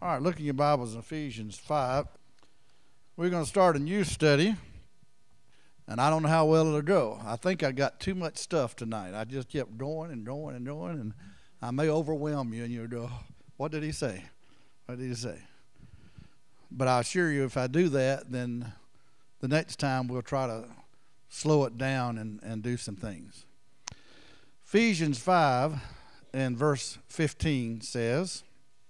All right, look in your Bibles in Ephesians 5. We're going to start a new study, and I don't know how well it'll go. I think I got too much stuff tonight. I just kept going and going and going, and I may overwhelm you, and you'll go, what did he say? What did he say? But I assure you, if I do that, then the next time we'll try to slow it down and do some things. Ephesians 5 and verse 15 says,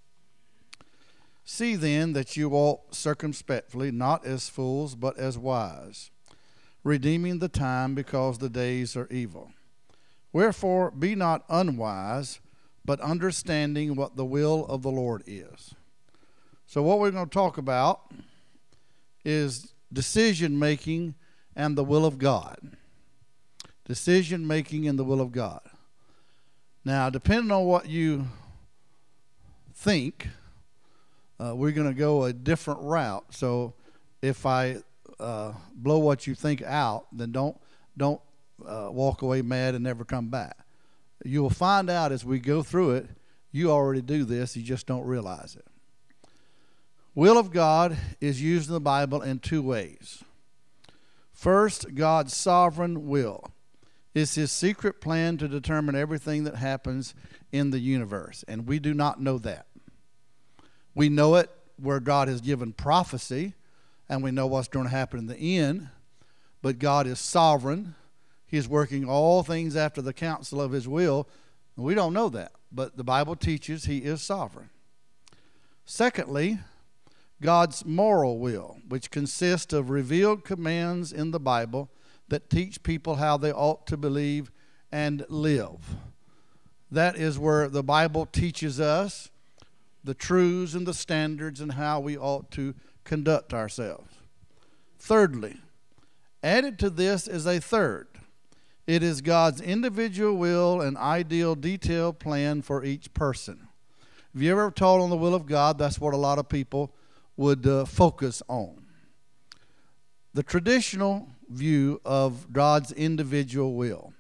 "See then that you walk circumspectly, not as fools, but as wise, redeeming the time, because the days are evil. Wherefore be not unwise, but understanding what the will of the Lord is." So what we're going to talk about is decision making and the will of God. Decision making and the will of God. Now, depending on what you think, we're going to go a different route. So if I blow what you think out, then don't walk away mad and never come back. You will find out as we go through it, you already do this, you just don't realize it. Will of God is used in the Bible in two ways. First, God's sovereign will is his secret plan to determine everything that happens in the universe, and we do not know that. We know it where God has given prophecy, and we know what's going to happen in the end, but God is sovereign. He is working all things after the counsel of his will, and we don't know that, but the Bible teaches he is sovereign. Secondly, God's moral will, which consists of revealed commands in the Bible that teach people how they ought to believe and live. That is where the Bible teaches us the truths and the standards and how we ought to conduct ourselves. Thirdly, added to this is a third. It is God's individual will and ideal detailed plan for each person. If you ever taught on the will of God, that's what a lot of people would focus on. The traditional view of God's individual will.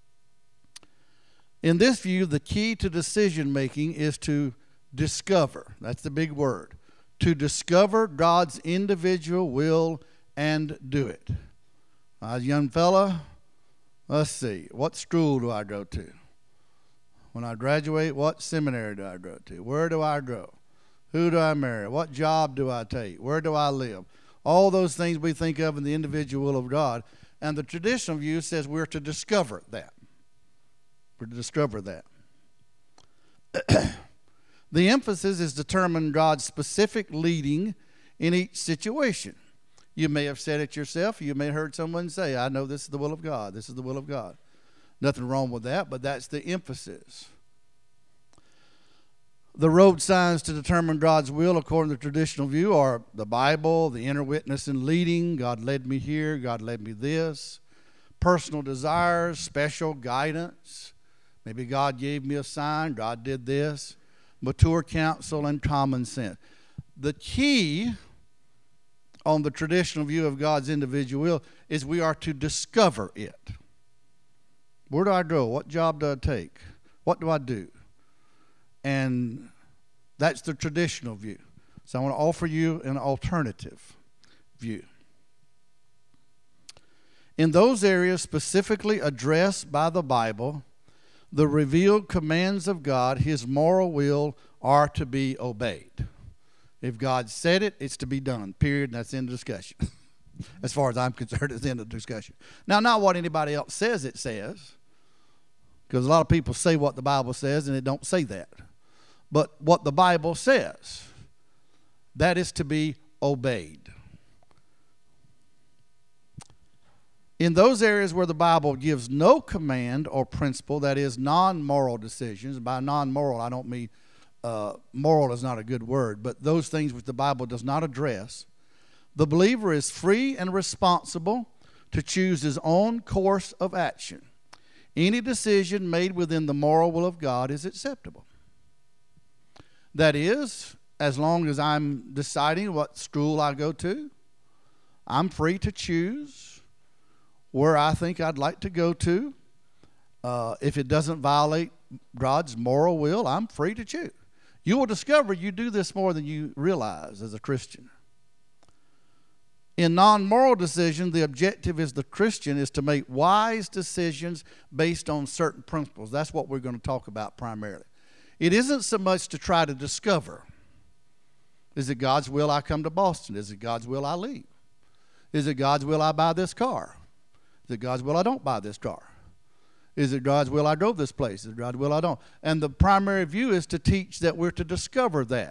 In this view, the key to decision making is to discover. That's the big word. To discover God's individual will and do it. As a young fella, let's see, what school do I go to? When I graduate, what seminary do I go to? Where do I go? Who do I marry? What job do I take? Where do I live? All those things we think of in the individual will of God. And the traditional view says we're to discover that. We're to discover that. The emphasis is determining God's specific leading in each situation. You may have said it yourself. You may have heard someone say, I know this is the will of God. This is the will of God. Nothing wrong with that, but that's the emphasis. The road signs to determine God's will, according to the traditional view, are the Bible, the inner witness and leading. God led me here. God led me this. Personal desires, special guidance. Maybe God gave me a sign. God did this. Mature counsel and common sense. The key on the traditional view of God's individual will is we are to discover it. Where do I go? What job do I take? What do I do? And that's the traditional view. So I want to offer you an alternative view. In those areas specifically addressed by the Bible, the revealed commands of God, his moral will, are to be obeyed. If God said it, it's to be done, period, and that's the end of discussion. As far as I'm concerned, it's the end of the discussion. Now, not what anybody else says it says, because a lot of people say what the Bible says, and it don't say that. But what the Bible says, that is to be obeyed. In those areas where the Bible gives no command or principle, that is non-moral decisions. By non-moral, I don't mean moral is not a good word, but those things which the Bible does not address, the believer is free and responsible to choose his own course of action. Any decision made within the moral will of God is acceptable. That is, as long as I'm deciding what school I go to, I'm free to choose where I think I'd like to go to. If it doesn't violate God's moral will, I'm free to choose. You will discover you do this more than you realize as a Christian. In non-moral decisions, the objective as the Christian is to make wise decisions based on certain principles. That's what we're going to talk about primarily. It isn't so much to try to discover. Is it God's will I come to Boston? Is it God's will I leave? Is it God's will I buy this car? Is it God's will I don't buy this car? Is it God's will I drove this place? Is it God's will I don't? And the primary view is to teach that we're to discover that.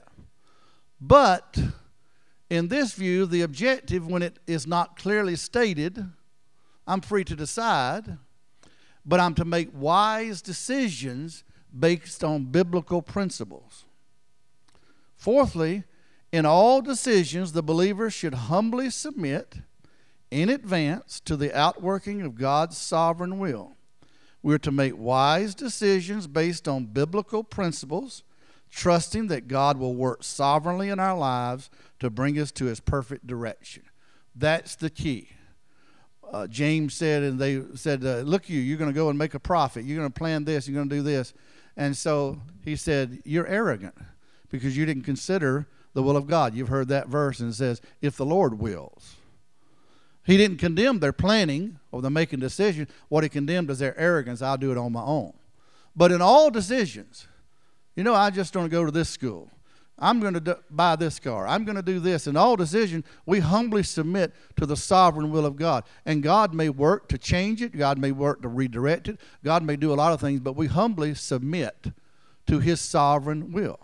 But in this view, the objective, when it is not clearly stated, I'm free to decide, but I'm to make wise decisions based on biblical principles. Fourthly, in all decisions, the believer should humbly submit in advance to the outworking of God's sovereign will. We're to make wise decisions based on biblical principles, trusting that God will work sovereignly in our lives to bring us to his perfect direction. That's the key. James said, and they said, look, you're going to go and make a profit. You're going to plan this. You're going to do this. And so he said, you're arrogant because you didn't consider the will of God. You've heard that verse, and it says, if the Lord wills. He didn't condemn their planning or their making decisions. What he condemned is their arrogance. I'll do it on my own. But in all decisions, I just don't go to this school. I'm going to buy this car. I'm going to do this. In all decisions, we humbly submit to the sovereign will of God. And God may work to change it. God may work to redirect it. God may do a lot of things, but we humbly submit to his sovereign will.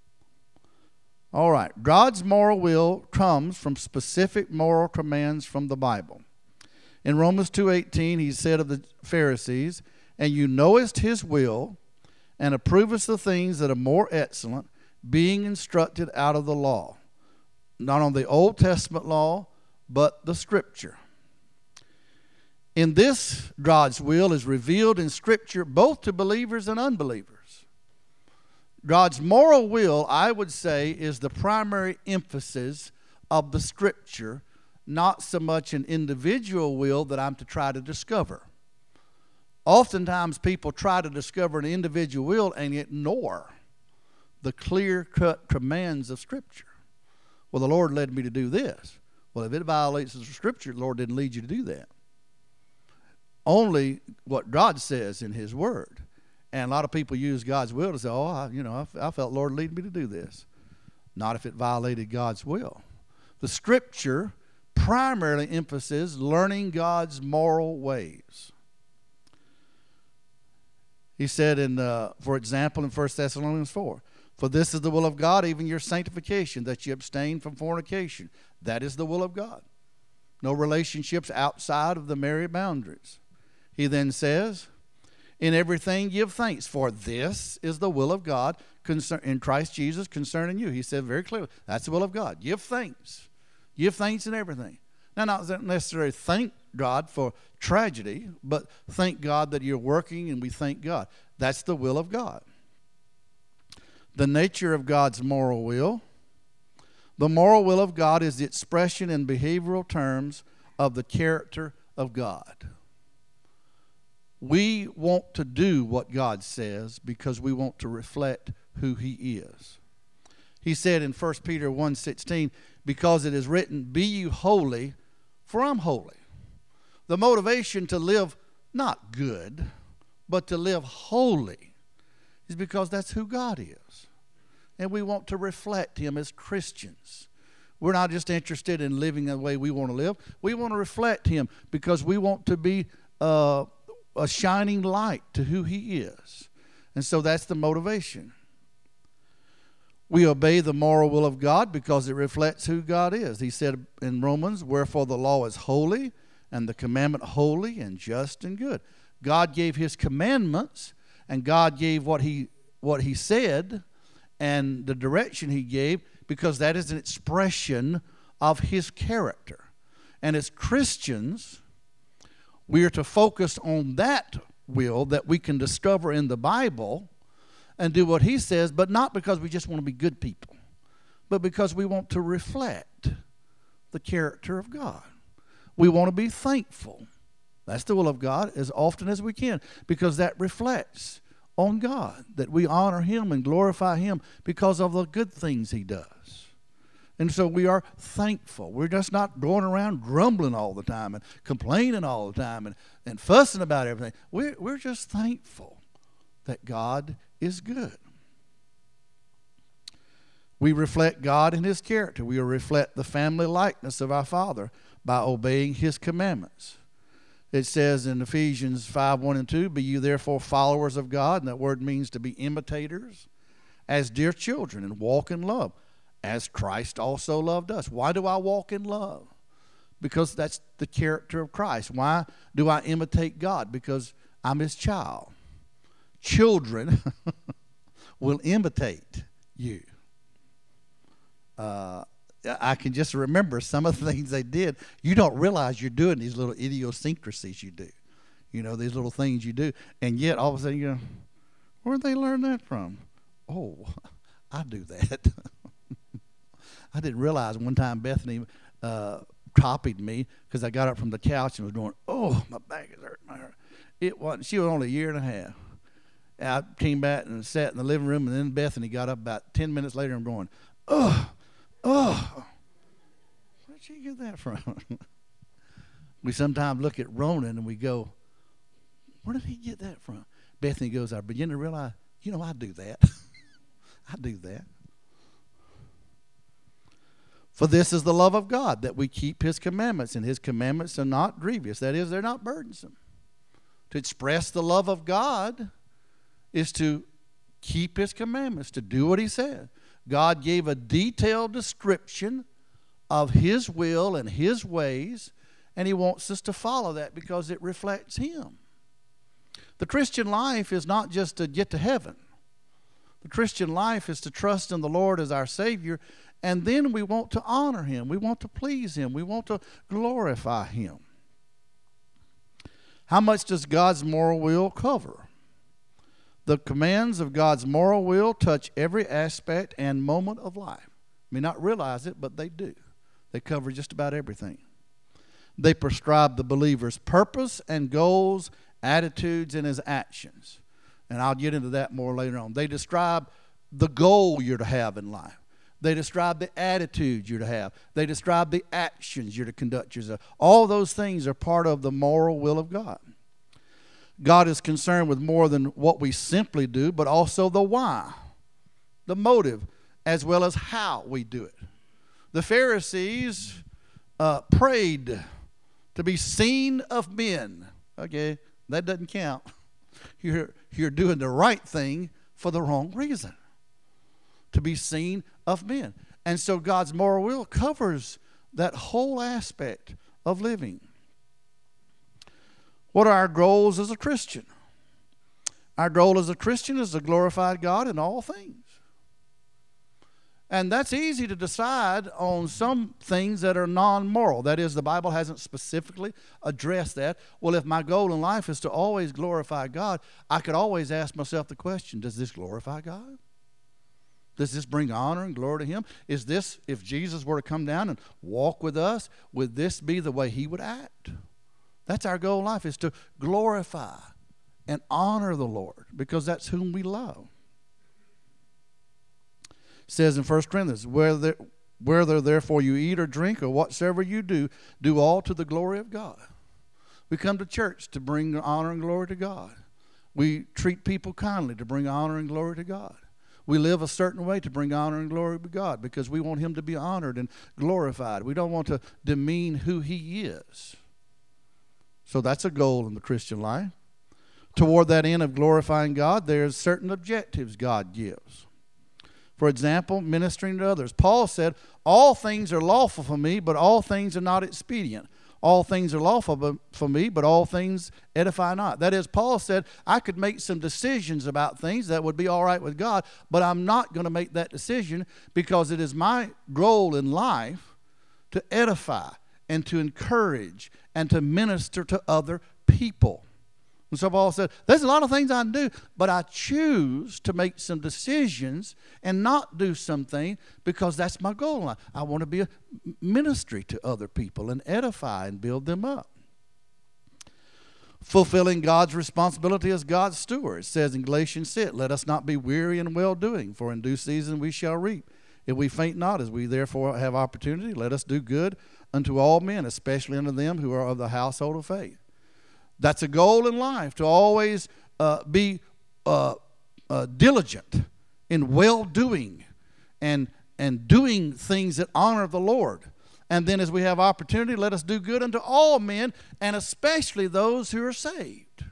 All right. God's moral will comes from specific moral commands from the Bible. In Romans 2:18, he said of the Pharisees, and you knowest his will, and approvest the things that are more excellent, being instructed out of the law. Not only the Old Testament law, but the Scripture. In this, God's will is revealed in Scripture both to believers and unbelievers. God's moral will, I would say, is the primary emphasis of the Scripture, not so much an individual will that I'm to try to discover. Oftentimes people try to discover an individual will and ignore the clear-cut commands of Scripture. Well, the Lord led me to do this. Well, if it violates the Scripture, the Lord didn't lead you to do that. Only what God says in his word. And a lot of people use God's will to say, I felt the Lord lead me to do this. Not if it violated God's will. The Scripture primarily emphasizes learning God's moral ways. He said, for example, in 1 Thessalonians 4, for this is the will of God, even your sanctification, that you abstain from fornication. That is the will of God. No relationships outside of the married boundaries. He then says, in everything give thanks, for this is the will of God in Christ Jesus concerning you. He said very clearly, that's the will of God. Give thanks. Give thanks in everything. Now, not necessarily thank God for tragedy, but thank God that you're working, and we thank God. That's the will of God. The nature of God's moral will. The moral will of God is the expression in behavioral terms of the character of God. We want to do what God says because we want to reflect who he is. He said in 1 Peter 1:16, because it is written, be you holy, for I'm holy. The motivation to live not good, but to live holy is because that's who God is. And we want to reflect him as Christians. We're not just interested in living the way we want to live. We want to reflect him because we want to be a shining light to who he is. And so that's the motivation. We obey the moral will of God because it reflects who God is. He said in Romans, wherefore the law is holy and the commandment holy and just and good. God gave his commandments, and God gave what he said and the direction he gave, because that is an expression of his character. And as Christians, we are to focus on that will that we can discover in the Bible and do what he says, but not because we just want to be good people, but because we want to reflect the character of God. We want to be thankful. That's the will of God as often as we can, because that reflects on God, that we honor him and glorify him because of the good things he does. And so we are thankful. We're just not going around grumbling all the time and complaining all the time and fussing about everything. We're just thankful that God is good. We reflect God in his character. We reflect the family likeness of our Father by obeying his commandments. It says in Ephesians 5:1-2, be you therefore followers of God, and that word means to be imitators, as dear children, and walk in love, as Christ also loved us. Why do I walk in love? Because that's the character of Christ. Why do I imitate God? Because I'm his child. Children will imitate you. I can just remember some of the things they did. You don't realize you're doing these little idiosyncrasies you do. You know, these little things you do. And yet, all of a sudden, you know, where'd they learn that from? Oh, I do that. I didn't realize one time Bethany copied me because I got up from the couch and was going, oh, my back is hurting. She was only a year and a half. I came back and sat in the living room, and then Bethany got up about 10 minutes later and going, oh, where'd you get that from? We sometimes look at Ronan and we go, where did he get that from? Bethany goes, I begin to realize, you know, I do that. I do that. For this is the love of God, that we keep his commandments, and his commandments are not grievous. That is, they're not burdensome. To express the love of God is to keep his commandments, to do what he said. God gave a detailed description of his will and his ways, and he wants us to follow that because it reflects him. The Christian life is not just to get to heaven. The Christian life is to trust in the Lord as our Savior, and then we want to honor him. We want to please him. We want to glorify him. How much does God's moral will cover? The commands of God's moral will touch every aspect and moment of life. You may not realize it, but they do. They cover just about everything. They prescribe the believer's purpose and goals, attitudes, and his actions. And I'll get into that more later on. They describe the goal you're to have in life. They describe the attitude you're to have. They describe the actions you're to conduct yourself. All those things are part of the moral will of God. God is concerned with more than what we simply do, but also the why, the motive, as well as how we do it. The Pharisees prayed to be seen of men. Okay, that doesn't count. You're doing the right thing for the wrong reason. To be seen of men. And so God's moral will covers that whole aspect of living. What are our goals as a Christian? Our goal as a Christian is to glorify God in all things. And that's easy to decide on some things that are non-moral. That is, the Bible hasn't specifically addressed that. Well, if my goal in life is to always glorify God, I could always ask myself the question, does this glorify God? Does this bring honor and glory to him? Is this, if Jesus were to come down and walk with us, would this be the way he would act? That's our goal in life, is to glorify and honor the Lord, because that's whom we love. It says in 1 Corinthians, whether therefore you eat or drink or whatsoever you do, do all to the glory of God. We come to church to bring honor and glory to God. We treat people kindly to bring honor and glory to God. We live a certain way to bring honor and glory to God because we want him to be honored and glorified. We don't want to demean who he is. So that's a goal in the Christian life. Toward that end of glorifying God, there's certain objectives God gives. For example, ministering to others. Paul said, all things are lawful for me, but all things are not expedient. All things are lawful for me, but all things edify not. That is, Paul said, I could make some decisions about things that would be all right with God, but I'm not going to make that decision because it is my goal in life to edify and to encourage and to minister to other people. And so Paul said, there's a lot of things I can do, but I choose to make some decisions and not do something because that's my goal in life. I want to be a ministry to other people and edify and build them up. fulfilling God's responsibility as God's steward. It says in Galatians 6, let us not be weary in well-doing, for in due season we shall reap. If we faint not, as we therefore have opportunity, let us do good unto all men, especially unto them who are of the household of faith. That's a goal in life, to always be diligent in well-doing and doing things that honor the Lord. And then as we have opportunity, let us do good unto all men, and especially those who are saved.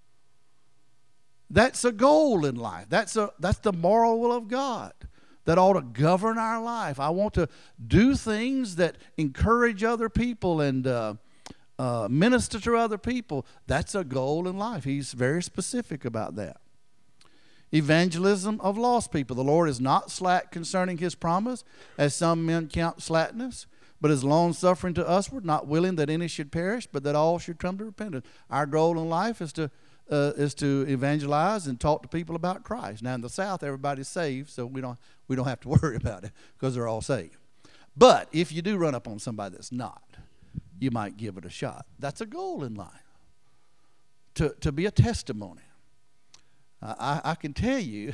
That's a goal in life. That's the moral will of God that ought to govern our life. I want to do things that encourage other people and minister to other people. That's a goal in life. He's very specific about that. Evangelism of lost people. The Lord is not slack concerning his promise, as some men count slackness, but is long-suffering to usward, not willing that any should perish, but that all should come to repentance. Our goal in life is to evangelize and talk to people about Christ. Now in the South, everybody's saved, so we don't have to worry about it because they're all saved. But if you do run up on somebody that's not, you might give it a shot. That's a goal in life, to be a testimony. I can tell you,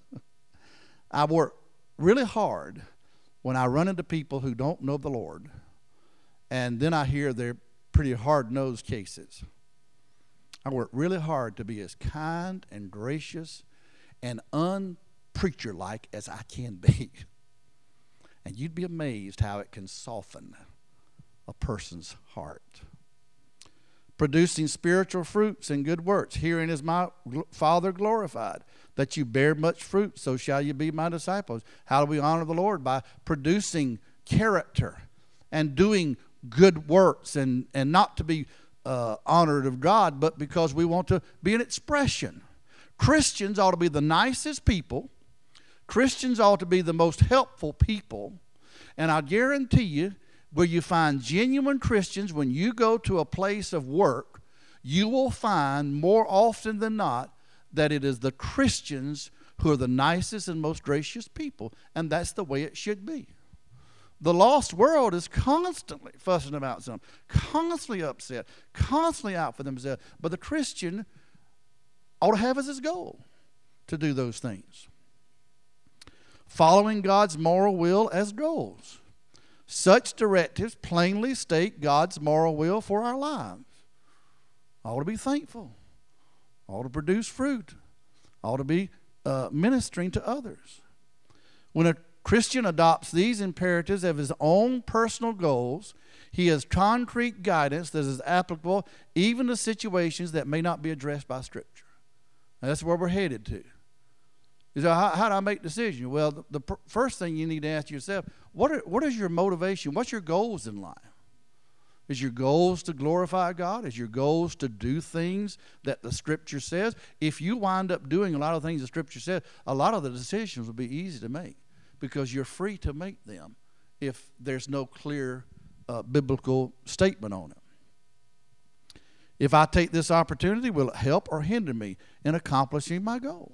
I work really hard when I run into people who don't know the Lord, and then I hear they're pretty hard-nosed cases. I work really hard to be as kind and gracious and unpreacher-like as I can be. And you'd be amazed how it can soften a person's heart. Producing spiritual fruits and good works. Herein is my Father glorified, that you bear much fruit, so shall you be my disciples. How do we honor the Lord? By producing character and doing good works, and not to be honored of God, but because we want to be an expression. Christians ought to be the nicest people. Christians ought to be the most helpful people. And I guarantee you, where you find genuine Christians, when you go to a place of work, you will find more often than not that it is the Christians who are the nicest and most gracious people. And that's the way it should be. The lost world is constantly fussing about something, constantly upset, constantly out for themselves. But the Christian ought to have as his goal to do those things. Following God's moral will as goals. Such directives plainly state God's moral will for our lives. Ought to be thankful. Ought to produce fruit. Ought to be ministering to others. When a Christian adopts these imperatives of his own personal goals, he has concrete guidance that is applicable even to situations that may not be addressed by Scripture. Now, that's where we're headed to. So how do I make decisions? Well, the first thing you need to ask yourself, what is your motivation? What's your goals in life? Is your goals to glorify God? Is your goals to do things that the Scripture says? If you wind up doing a lot of things the Scripture says, a lot of the decisions will be easy to make because you're free to make them if there's no clear biblical statement on it. If I take this opportunity, will it help or hinder me in accomplishing my goal?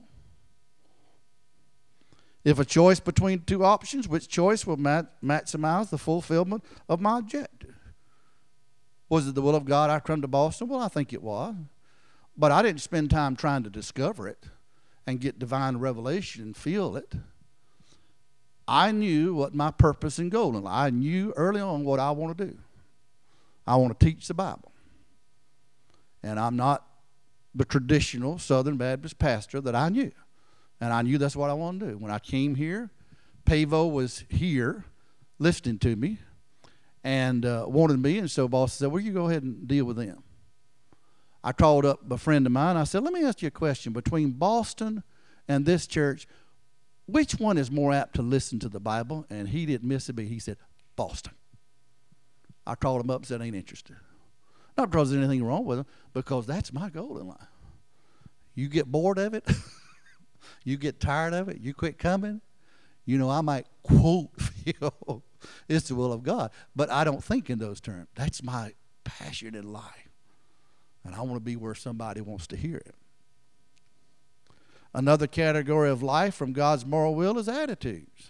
If a choice between two options, which choice will maximize the fulfillment of my objective? Was it the will of God I come to Boston? Well, I think it was. But I didn't spend time trying to discover it and get divine revelation and feel it. I knew what my purpose and goal was. I knew early on what I want to do. I want to teach the Bible. And I'm not the traditional Southern Baptist pastor that I knew. And I knew that's what I wanted to do. When I came here, Pavo was here listening to me and wanted me. And so boss said, well, you go ahead and deal with them. I called up a friend of mine. I said, let me ask you a question. Between Boston and this church, which one is more apt to listen to the Bible? And he didn't miss a beat. He said, Boston. I called him up and said, I ain't interested. Not because there's anything wrong with him, because that's my goal in life. You get bored of it. You get tired of it, you quit coming, I might quote, it's the will of God. But I don't think in those terms. That's my passion in life. And I want to be where somebody wants to hear it. Another category of life from God's moral will is attitudes.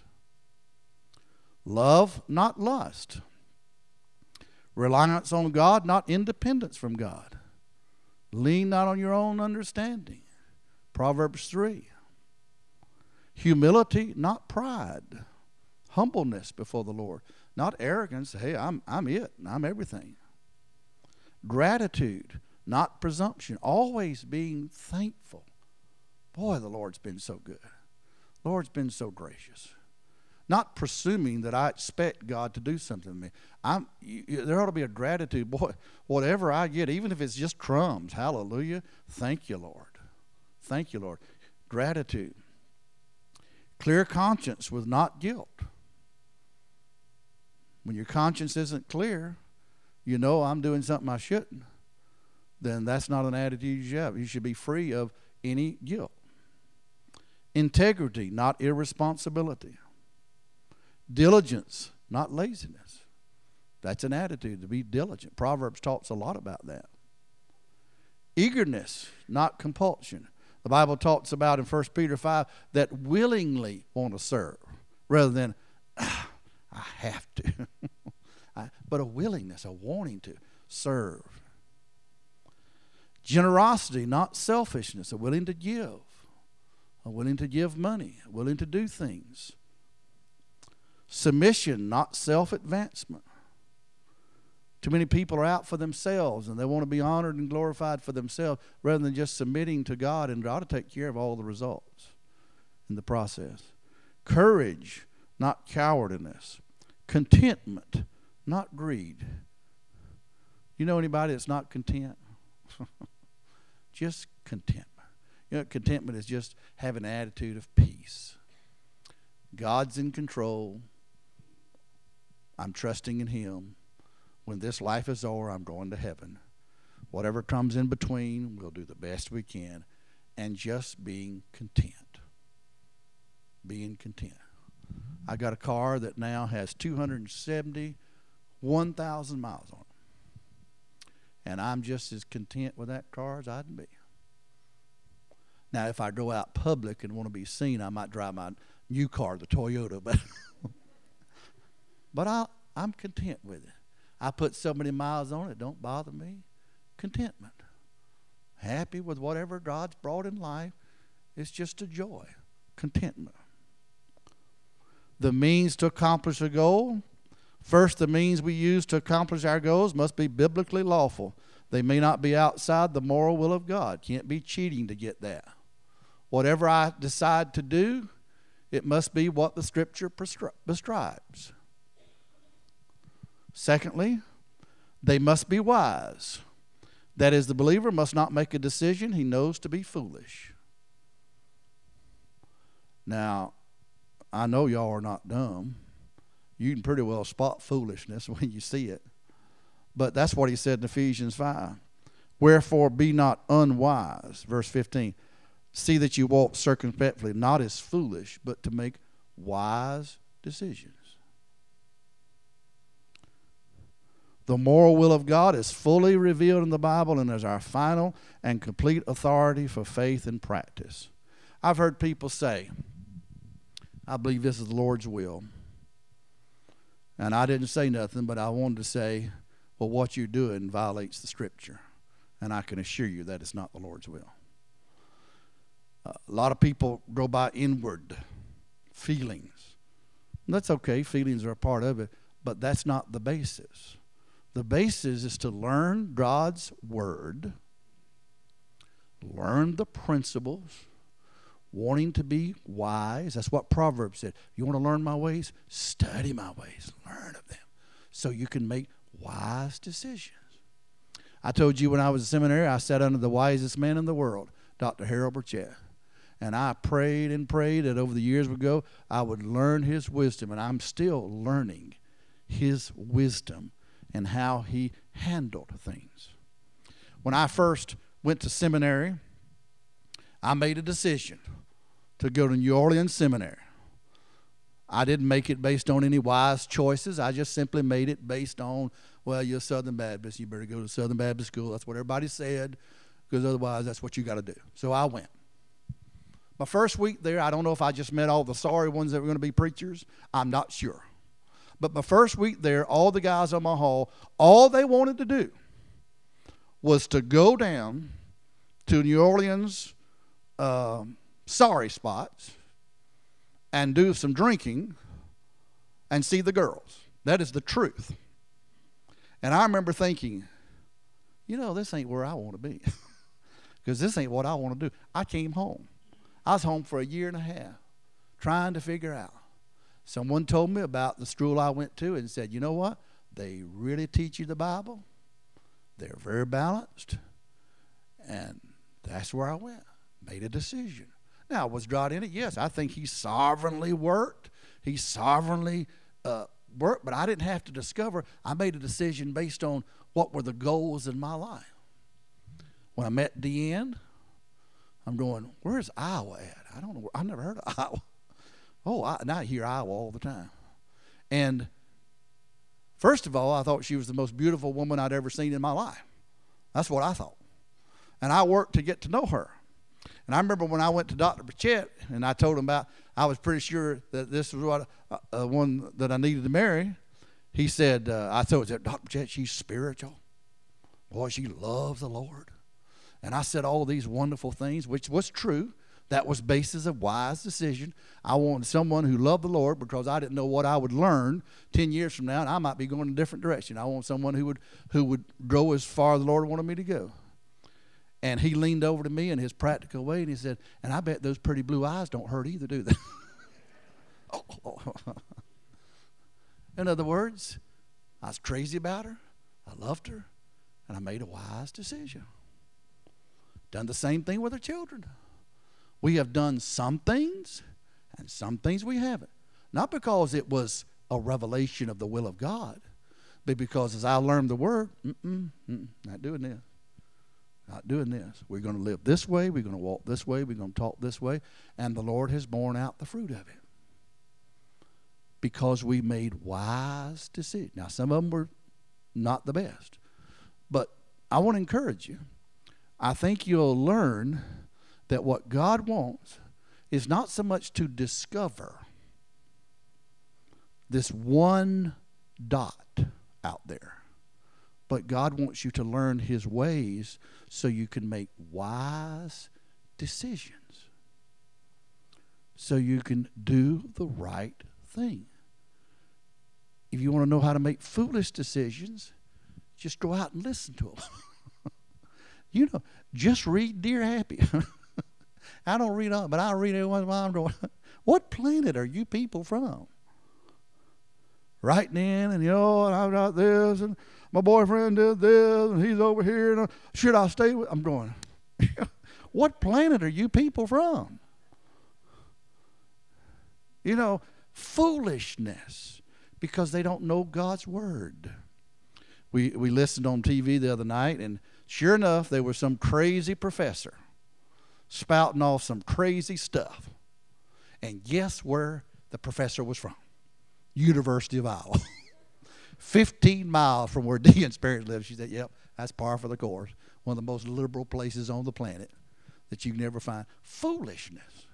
Love, not lust. Reliance on God, not independence from God. Lean not on your own understanding. Proverbs 3. Humility, not pride. Humbleness before the Lord. Not arrogance. Hey, I'm it. I'm everything. Gratitude, not presumption. Always being thankful. Boy, the Lord's been so good. The Lord's been so gracious. Not presuming that I expect God to do something to me. There ought to be a gratitude. Boy, whatever I get, even if it's just crumbs, hallelujah, thank you, Lord. Thank you, Lord. Gratitude. Clear conscience with not guilt. When your conscience isn't clear, you know I'm doing something I shouldn't, then that's not an attitude you should have. You should be free of any guilt. Integrity, not irresponsibility. Diligence, not laziness. That's an attitude, to be diligent. Proverbs talks a lot about that. Eagerness, not compulsion. The Bible talks about in 1 Peter 5 that willingly want to serve rather than, I have to. But a willingness, a wanting to serve. Generosity, not selfishness, a willing to give money, willing to do things. Submission, not self-advancement. Too many people are out for themselves and they want to be honored and glorified for themselves rather than just submitting to God, and God to take care of all the results in the process. Courage, not cowardice. Contentment, not greed. You know anybody that's not content? Just contentment. You know, contentment is just having an attitude of peace. God's in control. I'm trusting in Him. When this life is over, I'm going to heaven. Whatever comes in between, we'll do the best we can. And just being content. Being content. I got a car that now has 271,000 miles on it. And I'm just as content with that car as I'd be. Now, if I go out public and want to be seen, I might drive my new car, the Toyota. But I'm content with it. I put so many miles on it, don't bother me. Contentment. Happy with whatever God's brought in life. It's just a joy. Contentment. The means to accomplish a goal. First, the means we use to accomplish our goals must be biblically lawful. They may not be outside the moral will of God. Can't be cheating to get that. Whatever I decide to do, it must be what the Scripture prescribes. Secondly, they must be wise. That is, the believer must not make a decision he knows to be foolish. Now, I know y'all are not dumb. You can pretty well spot foolishness when you see it. But that's what he said in Ephesians 5. Wherefore be not unwise, verse 15. See that you walk circumspectly, not as foolish, but to make wise decisions. The moral will of God is fully revealed in the Bible and is our final and complete authority for faith and practice. I've heard people say, I believe this is the Lord's will. And I didn't say nothing, but I wanted to say, well, what you're doing violates the Scripture. And I can assure you that it's not the Lord's will. A lot of people go by inward feelings. And that's okay. Feelings are a part of it. But that's not the basis. The basis is to learn God's Word, learn the principles, wanting to be wise. That's what Proverbs said. You want to learn my ways? Study my ways. Learn of them so you can make wise decisions. I told you when I was in seminary, I sat under the wisest man in the world, Dr. Harold Burchett. And I prayed and prayed that over the years would go, I would learn his wisdom. And I'm still learning his wisdom and how he handled things. When I first went to seminary, I made a decision to go to New Orleans Seminary. I didn't make it based on any wise choices. I just simply made it based on, well, you're Southern Baptist. You better go to Southern Baptist School. That's what everybody said, because otherwise that's what you got to do. So I went. My first week there, I don't know if I just met all the sorry ones that were going to be preachers. I'm not sure. But my first week there, all the guys on my hall, all they wanted to do was to go down to New Orleans sorry spots and do some drinking and see the girls. That is the truth. And I remember thinking, this ain't where I want to be. Because this ain't what I want to do. I came home. I was home for a year and a half trying to figure out. Someone told me about the school I went to and said, you know what? They really teach you the Bible. They're very balanced. And that's where I went. Made a decision. Now, was God in it? Yes, I think he sovereignly worked. He sovereignly worked, but I didn't have to discover. I made a decision based on what were the goals in my life. When I met Deanne, I'm going, where's Iowa at? I don't know. I've never heard of Iowa. Now I hear Iowa all the time. And first of all, I thought she was the most beautiful woman I'd ever seen in my life. That's what I thought. And I worked to get to know her. And I remember when I went to Dr. Bachette and I told him I was pretty sure that this was what one that I needed to marry. He said, I told him, Dr. Bachette, she's spiritual. Boy, she loves the Lord. And I said all these wonderful things, which was true. That was basis of wise decision. I wanted someone who loved the Lord because I didn't know what I would learn 10 years from now, and I might be going a different direction. I want someone who would go as far as the Lord wanted me to go. And he leaned over to me in his practical way, and he said, and I bet those pretty blue eyes don't hurt either, do they? In other words, I was crazy about her. I loved her. And I made a wise decision. Done the same thing with our children. We have done some things, and some things we haven't. Not because it was a revelation of the will of God, but because as I learned the word, not doing this. Not doing this. We're going to live this way. We're going to walk this way. We're going to talk this way. And the Lord has borne out the fruit of it. Because we made wise decisions. Now, some of them were not the best. But I want to encourage you. I think you'll learn that what God wants is not so much to discover this one dot out there. But God wants you to learn his ways so you can make wise decisions. So you can do the right thing. If you want to know how to make foolish decisions, just go out and listen to them. Just read Dear Happy. I don't read all, but I read it once in a while. I'm going, what planet are you people from? Writing in, and I've got this, and my boyfriend did this, and he's over here, and should I stay with? I'm going, what planet are you people from? Foolishness, because they don't know God's word. We listened on TV the other night, and sure enough, there was some crazy professor spouting off some crazy stuff. And guess where the professor was from? University of Iowa. 15 miles from where Deanne's parents lived. She said, yep, that's par for the course. One of the most liberal places on the planet that you can never find. Foolishness.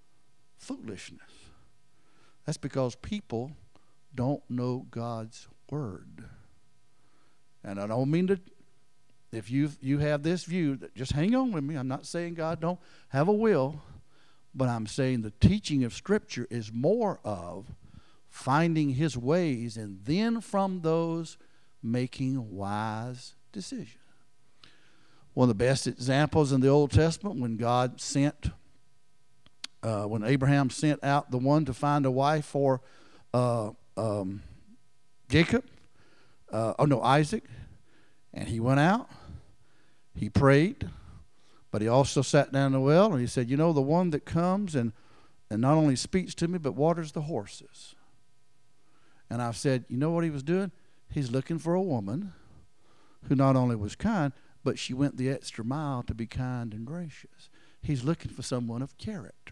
That's because people don't know God's word. And I don't mean to, if you have this view, just hang on with me. I'm not saying God don't have a will, but I'm saying the teaching of Scripture is more of finding his ways and then from those making wise decisions. One of the best examples in the Old Testament when God sent, when Abraham sent out the one to find a wife for Isaac, and he went out, he prayed, but he also sat down in the well and he said, the one that comes and not only speaks to me but waters the horses. And I said, you know what he was doing? He's looking for a woman who not only was kind, but she went the extra mile to be kind and gracious. He's looking for someone of character.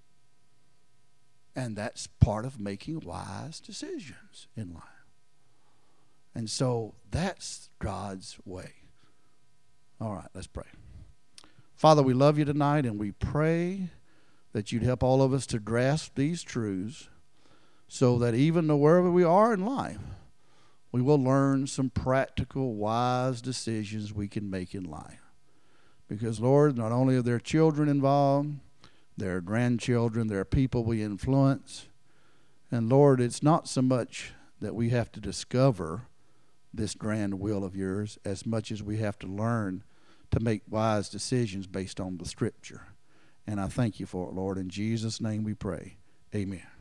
And that's part of making wise decisions in life. And so that's God's way. All right, let's pray. Father, we love you tonight, and we pray that you'd help all of us to grasp these truths so that even wherever we are in life, we will learn some practical, wise decisions we can make in life. Because, Lord, not only are there children involved, there are grandchildren, there are people we influence. And, Lord, it's not so much that we have to discover this grand will of yours as much as we have to learn to make wise decisions based on the Scripture. And I thank you for it, Lord. In Jesus' name we pray. Amen.